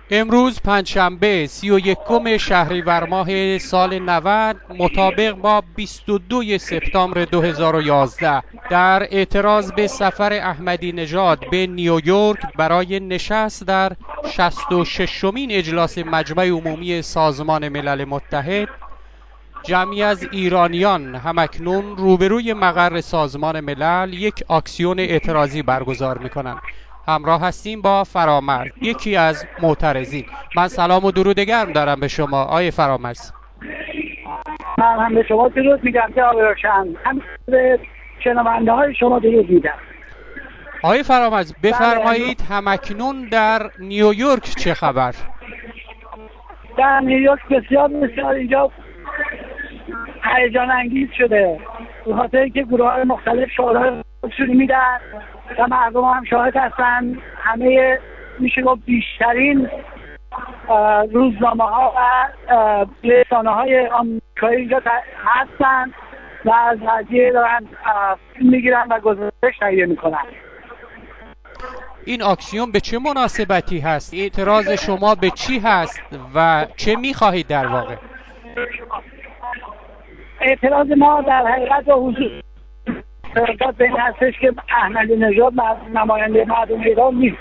امروز پنجشنبه 31 شهریور ماه سال 90 مطابق با 22 سپتامبر 2011 در اعتراض به سفر احمدی نژاد به نیویورک برای نشست در 66مین اجلاس مجمع عمومی سازمان ملل متحد، جمعی از ایرانیان همکنون روبروی مقر سازمان ملل یک اکسیون اعتراضی برگزار می‌کنند. همراه هستیم با فرامرز، یکی از معترضین. من سلام و درود گرم دارم به شما آقای فرامرز. من هم به شما درود میگم که آقای روشن، هم به شنونده های شما درود میگم. آقای فرامرز بفرمایید همکنون در نیویورک چه خبر؟ در نیویورک بسیار اینجا هیجان انگیز شده، به خاطر اینکه گروه های مختلف شعارهای خودشون میدن و مردم هم شاهد هستن. همه میشه گفت بیشترین روزنامه ها و رسانه های آمریکایی اینجا هستن و از قضیه دارن فیلم میگیرن و گزارش تهیه میکنن. این اکسیون به چه مناسبتی هست؟ اعتراض شما به چی هست و چه میخواهید در واقع؟ اعتراض ما در حقیقت و حضور به این هستش که احمدی نژاد نماینده مردم ایران نیست.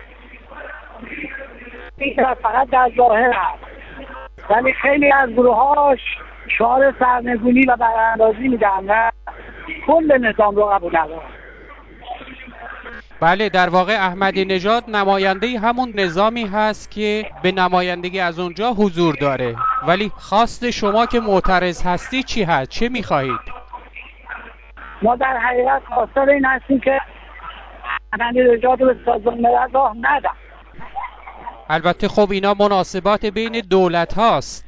این فقط در ظاهر هست، ولی خیلی از گروهاش شعار سرنگونی و براندازی میدن و کل نظام رو قبول ندارن. بله، در واقع احمدی نژاد نماینده همون نظامی هست که به نمایندگی از اونجا حضور داره، ولی خواست شما که معترض هستی چی هست؟ چه میخواهید؟ ما در حقیقت خواستار این هستیم که احمدی نژاد رو به سازمان ملل راه ندن. البته خب اینا مناسبات بین دولت هاست.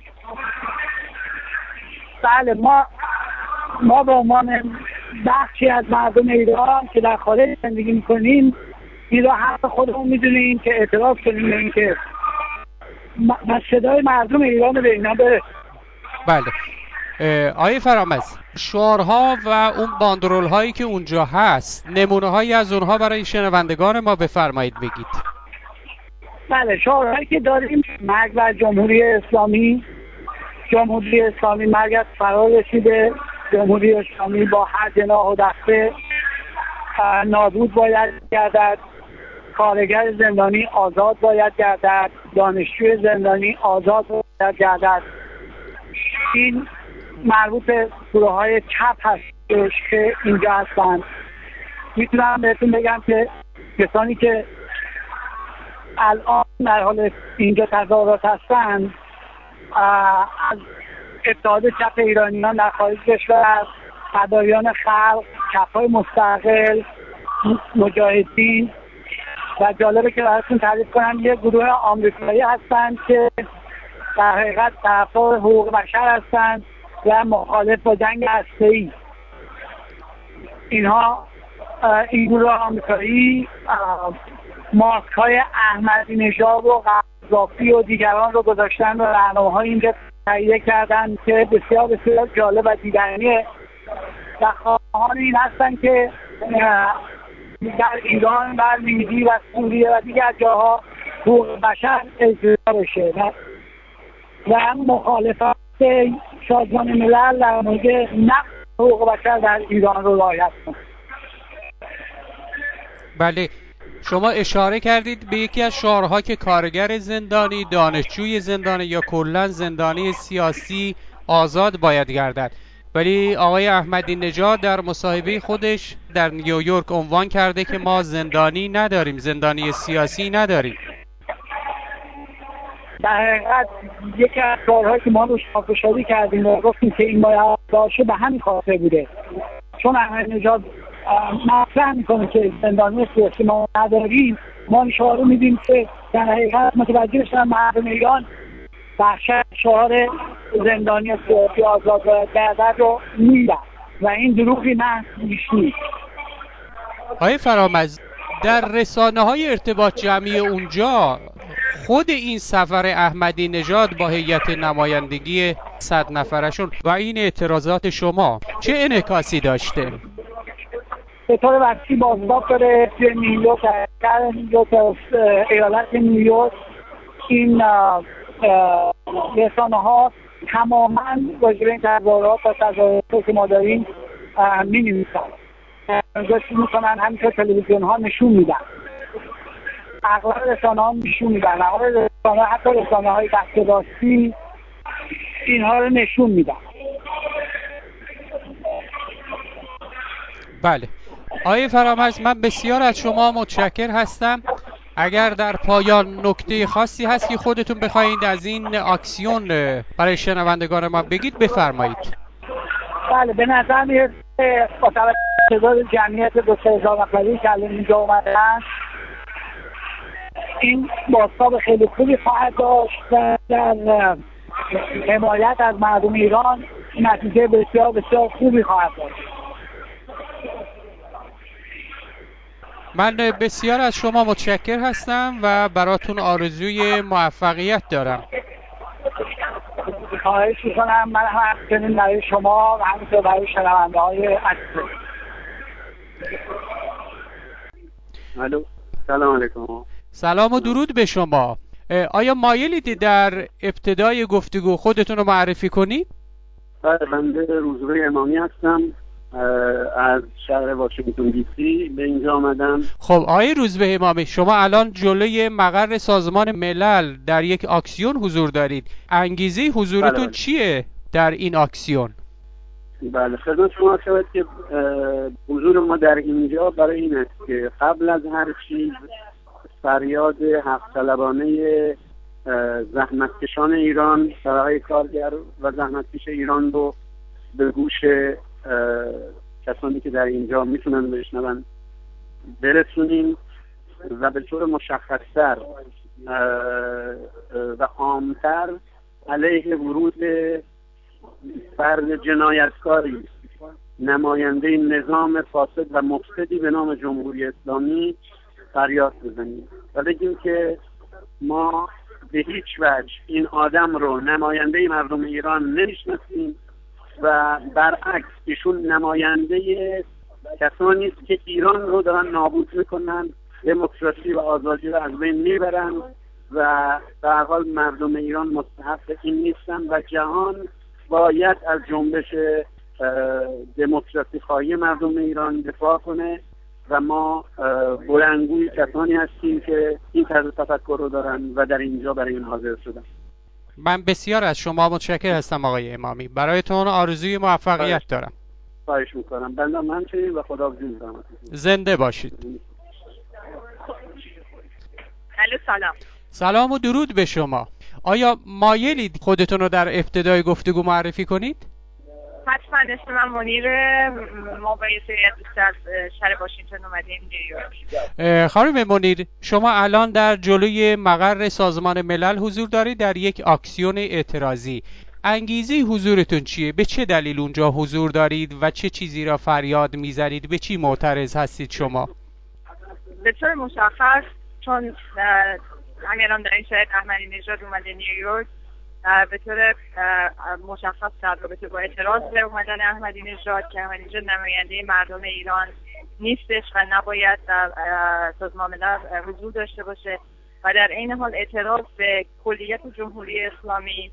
بله، ما به عنوان بخشی از مردم ایران که در خارج زندگی میکنیم این را حق خودمون میدونیم که اعتراف کنیم به این که صدای مردم ایران به اینا برسه. بله آقای فرامرز، شعارها و اون باندرول هایی که اونجا هست نمونه هایی از اونها برای شنوندگان ما بفرمایید بگید. بله، شعارهایی که داریم: مرگ بر جمهوری اسلامی، جمهوری اسلامی مرگ از فرا رسیده، جمهوری اسلامی با هر جناح و دسته نابود باید گردد، کارگر زندانی آزاد باید گردد، دانشجوی زندانی آزاد باید گردد. این مربوط به گروه های چپ هستش که اینجا هستن. میتونم بهتون بگم که کسانی که الان در حال اینجا تظاهرات هستن از اتحاد چپ ایرانیان در خارج کشور، فدایان خلق، چپ‌های مستقل، مجاهدین، و جالبه که براتون تعریف کنم یه گروه آمریکایی هستن که در حقیقت طرفدار حقوق بشر هستن و مخالف با جنگ هسته‌ای. این گروه آمریکایی ماسک‌های احمدی نژاد و قذافی و دیگران رو گذاشتن و برنامه‌های اینجا تهیه کردن که بسیار بسیار جالب و دیدنیه و خواهان این هستن که در ایران و لیبی و سوریه و دیگر جاها حقوق بشر اجرا بشه و مخالفت سازمان ملل در مورد نقض حقوق بشر در ایران رو رعایت کنه. بله، شما اشاره کردید به یکی از شعارها که کارگر زندانی، دانشجوی زندانی یا کلا زندانی سیاسی آزاد باید گردد، ولی آقای احمدی نژاد در مصاحبه خودش در نیویورک عنوان کرده که ما زندانی نداریم، زندانی سیاسی نداریم. در حقیقت یکی از کارهایی که ما روش پافشاری کردیم و گفتیم که این باید باشه به همین خاطر بوده، چون احمدی نژاد مطرح میکنه که زندانی سیاسی ما نداریم. ما این شعار رو میدیم که در حقیقت متوجه بشن مردم ایران بخشت شعار زندانی سیاسی آزاد باید گردد رو میدن و این دروغی نه نیست. آقای فرامرز، در رسانه‌های ارتباط جمعی اونجا خود این سفر احمدی نژاد با هیئت نمایندگی 100 نفرشون و این اعتراضات شما چه انعکاسی داشته؟ به طور وسیع بازتاب داره توی نیویورک، ایالت نیویورک این رسانه ها تماما راجع به این تظاهرات و تظاهراتی که ما داریم می نویسن، گشتی میکنن، همینطور تلویزیون ها نشون میدن، اغلب رسانه ها نشون میدن، حتی رسانه های دست راستی اینها رو نشون میدن. بله آقای فرامرز، من بسیار از شما متشکر هستم. اگر در پایان نکته خاصی هست که خودتون بخواید از این اکسیون برای شنوندگان ما بگید بفرمایید. بله، به نظر میاد با توجه به تعداد جمعیت 2,000 نفری که الان اینجا اومدن این بازتاب خیلی خوبی خواهد داشت و در حمایت از مردم ایران نتیجه بسیار بسیار خوبی خواهد داشت. من بسیار از شما متشکر هستم و براتون آرزوی موفقیت دارم. خواهش می‌کنم. من هم همچنین برای شما و همینطور برای شنونده‌های عزیز. الو، سلام علیکم. سلام و درود به شما. آیا مایلید در ابتدای گفتگو خودتون رو معرفی کنید؟ بله، بنده روزبه امامی هستم، از شهر واشنگتن دی سی به اینجا آمدم. خب آقای روزبه امامی، شما الان جلوی مقر سازمان ملل در یک اکسیون حضور دارید. انگیزه حضورتون بله. چیه در این اکسیون؟ بله، خدمت شما شود که حضور ما در اینجا برای این است که قبل از هر چیز فریاد حق طلبانه زحمتکشان ایران، طبقه کارگر و زحمتکش ایران رو به گوش کسانی که در اینجا میتونن بشنون برسونیم و به طور مشخصتر و عامتر علیه ورود فرد جنایتکاری نماینده نظام فاسد و مفسدی به نام جمهوری اسلامی فریاد بزنیم و بگیم که ما به هیچ وجه این آدم رو نماینده مردم ایران نمیشناسیم و برعکس ایشون نماینده کسانی است که ایران رو دارن نابود میکنن، دموکراسی و آزادی رو از بین میبرن و به هر حال مردم ایران مستحق این نیستن و جهان باید از جنبش دموکراسی خواهی مردم ایران دفاع کنه و ما بلندگوی کسانی هستیم که این طرز تفکر رو دارن و در اینجا برای این حاضر شدن. من بسیار از شما متشکر هستم آقای امامی. برایتون آرزوی موفقیت دارم. خواهش میکنم. بنده همچنین و خداحافظی میکنم. زنده باشید. سلام. سلام و درود به شما. آیا مایلید خودتون رو در ابتدای گفتگو معرفی کنید؟ حتما. اسم من منیره. ما با یه سری از دوست از شهر واشنگتن اومدیم نیویورک. خانم منیر، شما الان در جلوی مقر سازمان ملل حضور دارید در یک اکسیون اعتراضی. انگیزه حضورتون چیه؟ به چه دلیل اونجا حضور دارید و چه چیزی را فریاد میزنید؟ به چی معترض هستید شما؟ به طور مشخص چون همین الان در این شهر احمدی نژاد اومده نیویورک، به طور مشخص در رابطه با اعتراض به اومدن احمدی نژاد که احمدی نژاد نماینده مردم ایران نیستش و نباید در سازمان ملل حضور داشته باشه و در این حال اعتراض به کلیت جمهوری اسلامی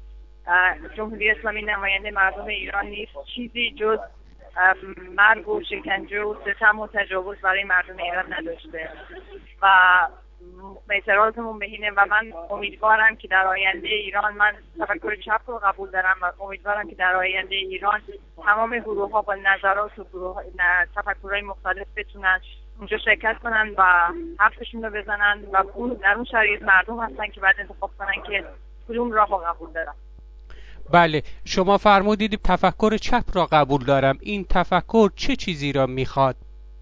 نماینده مردم ایران نیست، چیزی جز مرگ و شکنجه و ستم و تجاوز برای مردم ایران نداشته و اعتراضمون به اینه و من امیدوارم که در آینده ایران، من تفکر چپ رو قبول دارم و امیدوارم که در آینده ایران تمام گروه ها با نظرات و تفکرهای مختلف بتونن اونجا شرکت کنن و حرفشون رو بزنن و در اون شرایط مردم هستن که بعد انتخاب کنن که کدوم راه رو قبول دارن. بله، شما فرمودید تفکر چپ را قبول دارم. این تفکر چه چیزی را میخواد؟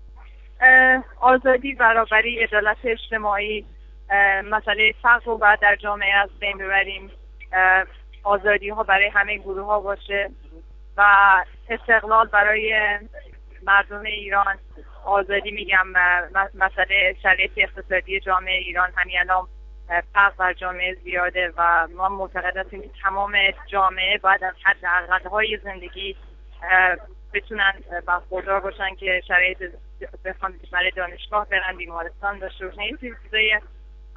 آزادی، برابری، عدالت اجتماعی، مسئله فقر رو باید در جامعه از بین ببریم، آزادی ها برای همه گروه ها باشه و استقلال برای مردم ایران. آزادی میگم، مسئله شرایط اقتصادی جامعه ایران همین الان فقر در جامعه زیاده و ما معتقد هستیم که تمام جامعه باید از حداقل‌های زندگی بتونن برخوردار باشن که شرایط بخوان برای دانشگاه برن، بیمارستان داشته باشن، این چیزای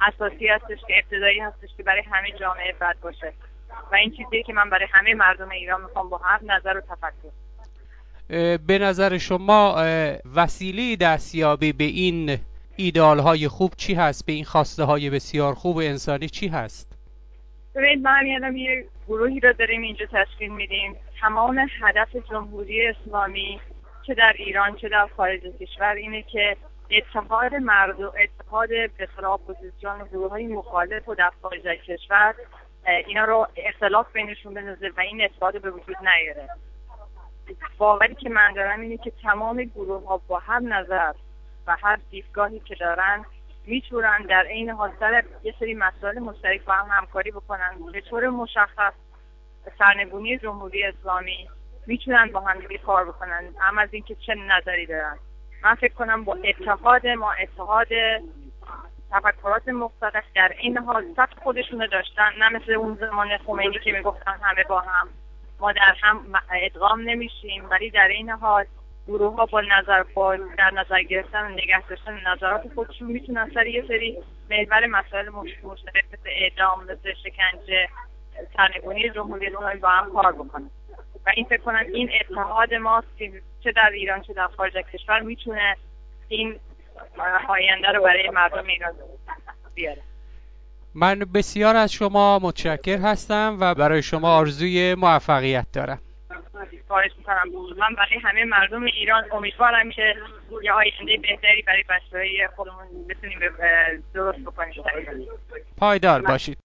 اساسی هستش که ابتدایی هستش که برای همه جامعه بد باشه و این چیزی که من برای همه مردم ایران میخوام با هر نظر و تفکر. به نظر شما وسیله دستیابی به این ایدئال‌های خوب چی هست؟ به این خواسته های بسیار خوب انسانی چی هست؟ ببینید ما الان یه گروهی رو داریم اینجا تشکیل میدیم. تمام هدف جمهوری اسلامی چه در ایران چه در خارج از کشور اینه که اتحاد مردم، اتحاد به اصطلاح اپوزیسیون و گروه‌های مخالف و در خارج از کشور اینا رو اختلاف بینشون بندازه و این اتحاد به وجود نیاره. باوری که من دارم اینه که تمام گروه‌ها با هر نظر و هر دیدگاهی که دارن میتونن در این حال سر یه سری مسائل مشترک با هم همکاری بکنن. به طور مشخص سرنگونی جمهوری اسلامی میتونن با هم دیگه کار بکنن، هم از اینکه چه نظری دارن. من فکر کنم با اتحاد تفکرات مختلف در این حال سطح خودشونو داشتن، نه مثل اون زمان خمینی که میگفتن همه با هم ما در هم ادغام نمیشیم، ولی در این حال گروه ها در نظر گرفتن و نگه داشتن نظرات خودشون میتونن سر یه سری محور مسائل مشترک مثل اعدام، مثل شکنجه، سرنگونی جمهوری اسلامی با هم کار بکنن و این فکر کنم این اتحاد ماست که چه در ایران چه در خارج از کشور میتونه این آینده رو برای مردم ایران بیاره. من بسیار از شما متشکر هستم و برای شما آرزوی موفقیت دارم. خواهش میکنم. من برای همه مردم ایران امیدوارم که یه آینده بهتری برای بچه‌های خودمون بتونیم درست بکنیم. پایدار باشید.